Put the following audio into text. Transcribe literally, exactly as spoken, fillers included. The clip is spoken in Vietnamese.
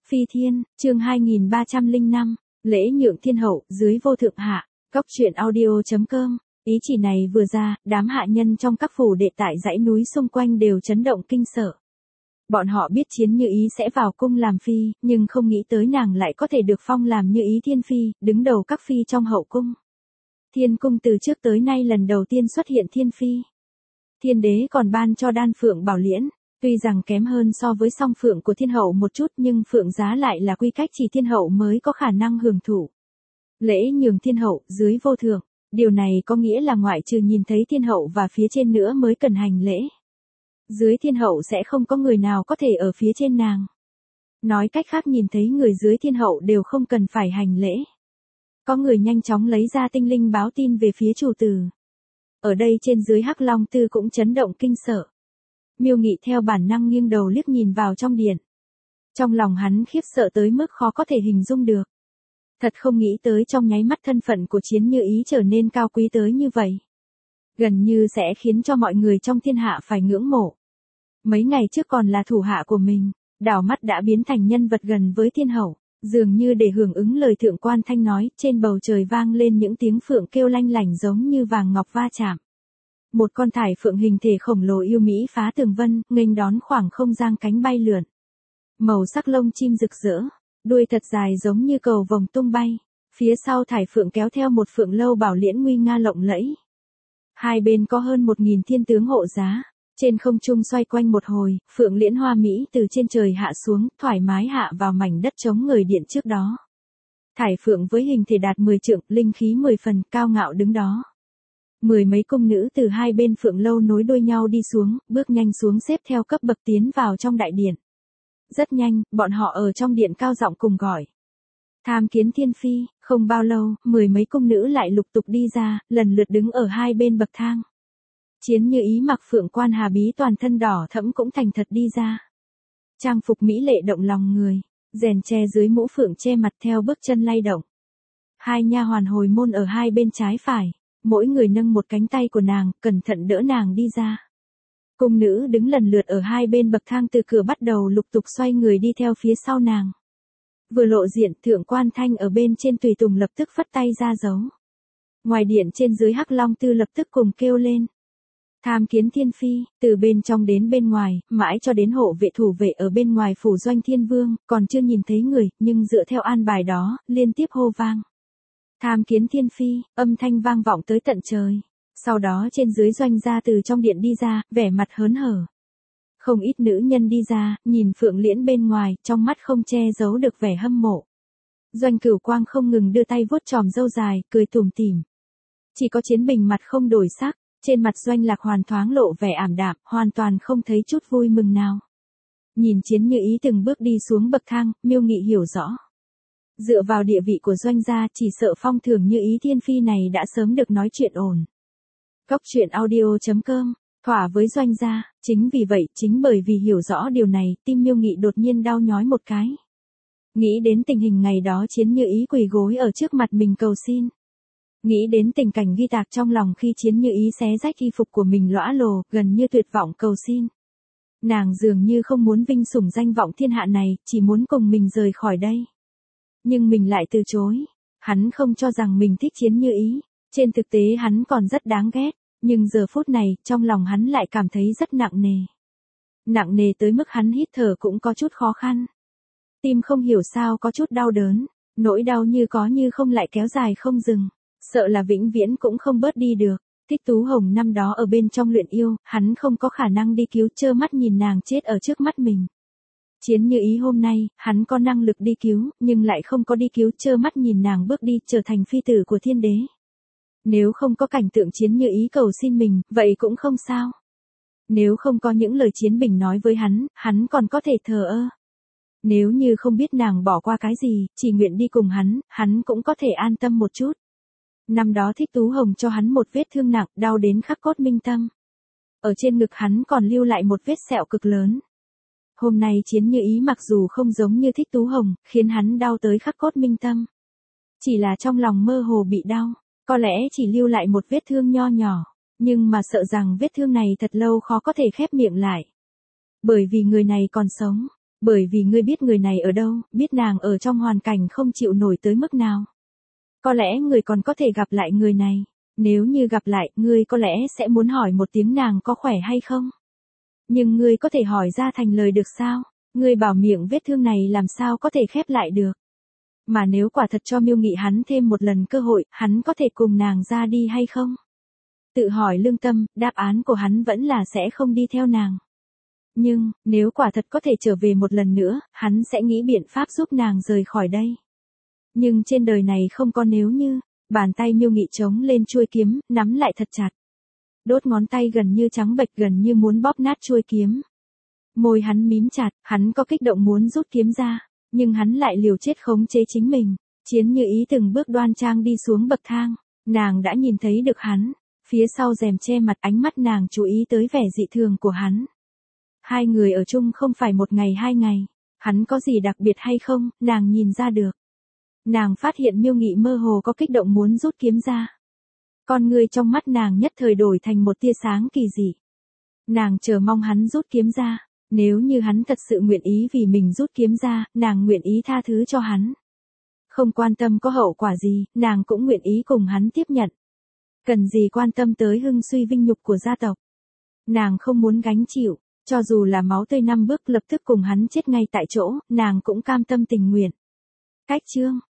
Phi Thiên, chương hai nghìn ba trăm lẻ năm, lễ nhượng thiên hậu, dưới vô thượng hạ, cóc truyện audio.com. Ý chỉ này vừa ra, đám hạ nhân trong các phủ đệ tại dãy núi xung quanh đều chấn động kinh sợ. Bọn họ biết Chiến Như Ý sẽ vào cung làm phi, nhưng không nghĩ tới nàng lại có thể được phong làm Như Ý Thiên Phi, đứng đầu các phi trong hậu cung. Thiên cung từ trước tới nay lần đầu tiên xuất hiện Thiên Phi. Thiên đế còn ban cho đan phượng bảo liễn, tuy rằng kém hơn so với song phượng của thiên hậu một chút nhưng phượng giá lại là quy cách chỉ thiên hậu mới có khả năng hưởng thụ. Lễ nhường thiên hậu, dưới vô thượng, điều này có nghĩa là ngoại trừ nhìn thấy thiên hậu và phía trên nữa mới cần hành lễ. Dưới thiên hậu sẽ không có người nào có thể ở phía trên nàng. Nói cách khác nhìn thấy người dưới thiên hậu đều không cần phải hành lễ. Có người nhanh chóng lấy ra tinh linh báo tin về phía chủ tử. Ở đây trên dưới Hắc Long Tư cũng chấn động kinh sợ. Miêu Nghị theo bản năng nghiêng đầu liếc nhìn vào trong điện. Trong lòng hắn khiếp sợ tới mức khó có thể hình dung được. Thật không nghĩ tới trong nháy mắt thân phận của Chiến Như Ý trở nên cao quý tới như vậy. Gần như sẽ khiến cho mọi người trong thiên hạ phải ngưỡng mộ. Mấy ngày trước còn là thủ hạ của mình, đảo mắt đã biến thành nhân vật gần với thiên hậu, dường như để hưởng ứng lời thượng quan thanh nói, trên bầu trời vang lên những tiếng phượng kêu lanh lảnh giống như vàng ngọc va chạm. Một con thải phượng hình thể khổng lồ yêu mỹ phá tường vân, nghênh đón khoảng không giang cánh bay lượn. Màu sắc lông chim rực rỡ, đuôi thật dài giống như cầu vồng tung bay, phía sau thải phượng kéo theo một phượng lâu bảo liễn nguy nga lộng lẫy. Hai bên có hơn một nghìn thiên tướng hộ giá, trên không trung xoay quanh một hồi, phượng liễn hoa mỹ từ trên trời hạ xuống, thoải mái hạ vào mảnh đất trống người điện trước đó. Thải phượng với hình thể đạt mười trượng, linh khí mười phần, cao ngạo đứng đó. Mười mấy cung nữ từ hai bên phượng lâu nối đuôi nhau đi xuống, bước nhanh xuống xếp theo cấp bậc tiến vào trong đại điện. Rất nhanh, bọn họ ở trong điện cao giọng cùng gọi. Tham kiến Thiên Phi, không bao lâu, mười mấy cung nữ lại lục tục đi ra, lần lượt đứng ở hai bên bậc thang. Chiến Như Ý mặc phượng quan hà bí toàn thân đỏ thẫm cũng thành thật đi ra. Trang phục mỹ lệ động lòng người, rèn che dưới mũ phượng che mặt theo bước chân lay động. Hai nha hoàn hồi môn ở hai bên trái phải, mỗi người nâng một cánh tay của nàng, cẩn thận đỡ nàng đi ra. Cung nữ đứng lần lượt ở hai bên bậc thang từ cửa bắt đầu lục tục xoay người đi theo phía sau nàng. Vừa lộ diện, thượng quan thanh ở bên trên tùy tùng lập tức phất tay ra dấu. Ngoài điện trên dưới Hắc Long Tư lập tức cùng kêu lên. Tham kiến Thiên Phi, từ bên trong đến bên ngoài, mãi cho đến hộ vệ thủ vệ ở bên ngoài phủ doanh thiên vương, còn chưa nhìn thấy người, nhưng dựa theo an bài đó, liên tiếp hô vang. Tham kiến Thiên Phi, âm thanh vang vọng tới tận trời. Sau đó trên dưới doanh gia từ trong điện đi ra, vẻ mặt hớn hở. Không ít nữ nhân đi ra, nhìn phượng liễn bên ngoài, trong mắt không che giấu được vẻ hâm mộ. Doanh Cửu Quang không ngừng đưa tay vuốt chòm râu dài, cười tủm tỉm. Chỉ có Chiến Bình mặt không đổi sắc, trên mặt Doanh Lạc Hoàn thoáng lộ vẻ ảm đạm, hoàn toàn không thấy chút vui mừng nào. Nhìn Chiến Như Ý từng bước đi xuống bậc thang, Miêu Nghị hiểu rõ. Dựa vào địa vị của Doanh gia, chỉ sợ phong thưởng Như Ý Thiên Phi này đã sớm được nói chuyện ổn. Cóc truyện audio.com, thỏa với Doanh gia, chính vì vậy, chính bởi vì hiểu rõ điều này, tim Miêu Nghị đột nhiên đau nhói một cái. Nghĩ đến tình hình ngày đó Chiến Như Ý quỳ gối ở trước mặt mình cầu xin. Nghĩ đến tình cảnh ghi tạc trong lòng khi Chiến Như Ý xé rách y phục của mình lõa lồ, gần như tuyệt vọng cầu xin. Nàng dường như không muốn vinh sủng danh vọng thiên hạ này, chỉ muốn cùng mình rời khỏi đây. Nhưng mình lại từ chối. Hắn không cho rằng mình thích Chiến Như Ý. Trên thực tế hắn còn rất đáng ghét. Nhưng giờ phút này, trong lòng hắn lại cảm thấy rất nặng nề. Nặng nề tới mức hắn hít thở cũng có chút khó khăn. Tim không hiểu sao có chút đau đớn. Nỗi đau như có như không lại kéo dài không dừng. Sợ là vĩnh viễn cũng không bớt đi được. Thích Tú Hồng năm đó ở bên trong luyện yêu, hắn không có khả năng đi cứu, trơ mắt nhìn nàng chết ở trước mắt mình. Chiến Như Ý hôm nay, hắn có năng lực đi cứu, nhưng lại không có đi cứu, trơ mắt nhìn nàng bước đi trở thành phi tử của thiên đế. Nếu không có cảnh tượng Chiến Như Ý cầu xin mình, vậy cũng không sao. Nếu không có những lời Chiến Bình nói với hắn, hắn còn có thể thờ ơ. Nếu như không biết nàng bỏ qua cái gì, chỉ nguyện đi cùng hắn, hắn cũng có thể an tâm một chút. Năm đó Thích Tú Hồng cho hắn một vết thương nặng, đau đến khắc cốt minh tâm. Ở trên ngực hắn còn lưu lại một vết sẹo cực lớn. Hôm nay Chiến Như Ý mặc dù không giống như Thích Tú Hồng, khiến hắn đau tới khắc cốt minh tâm. Chỉ là trong lòng mơ hồ bị đau, có lẽ chỉ lưu lại một vết thương nho nhỏ, nhưng mà sợ rằng vết thương này thật lâu khó có thể khép miệng lại. Bởi vì người này còn sống, Bởi vì ngươi biết người này ở đâu, biết nàng ở trong hoàn cảnh không chịu nổi tới mức nào. Có lẽ ngươi còn có thể gặp lại người này. Nếu như gặp lại, ngươi có lẽ sẽ muốn hỏi một tiếng nàng có khỏe hay không. Nhưng ngươi có thể hỏi ra thành lời được sao? Ngươi bảo miệng vết thương này làm sao có thể khép lại được. Mà nếu quả thật cho Miêu Nghị hắn thêm một lần cơ hội, hắn có thể cùng nàng ra đi hay không? Tự hỏi lương tâm, đáp án của hắn vẫn là sẽ không đi theo nàng. Nhưng, nếu quả thật có thể trở về một lần nữa, hắn sẽ nghĩ biện pháp giúp nàng rời khỏi đây. Nhưng trên đời này không có nếu như, bàn tay Miêu Nghị chống lên chuôi kiếm, nắm lại thật chặt. Đốt ngón tay gần như trắng bệch, gần như muốn bóp nát chuôi kiếm. Môi hắn mím chặt, hắn có kích động muốn rút kiếm ra, nhưng hắn lại liều chết khống chế chính mình. Chiến Như Ý từng bước đoan trang đi xuống bậc thang, nàng đã nhìn thấy được hắn, phía sau rèm che mặt, ánh mắt nàng chú ý tới vẻ dị thường của hắn. Hai người ở chung không phải một ngày hai ngày, hắn có gì đặc biệt hay không, nàng nhìn ra được. Nàng phát hiện Miêu Nghị mơ hồ có kích động muốn rút kiếm ra. Con người trong mắt nàng nhất thời đổi thành một tia sáng kỳ dị. Nàng chờ mong hắn rút kiếm ra, nếu như hắn thật sự nguyện ý vì mình rút kiếm ra, nàng nguyện ý tha thứ cho hắn. Không quan tâm có hậu quả gì, nàng cũng nguyện ý cùng hắn tiếp nhận. Cần gì quan tâm tới hưng suy vinh nhục của gia tộc. Nàng không muốn gánh chịu, cho dù là máu tươi năm bước lập tức cùng hắn chết ngay tại chỗ, nàng cũng cam tâm tình nguyện. Cách chương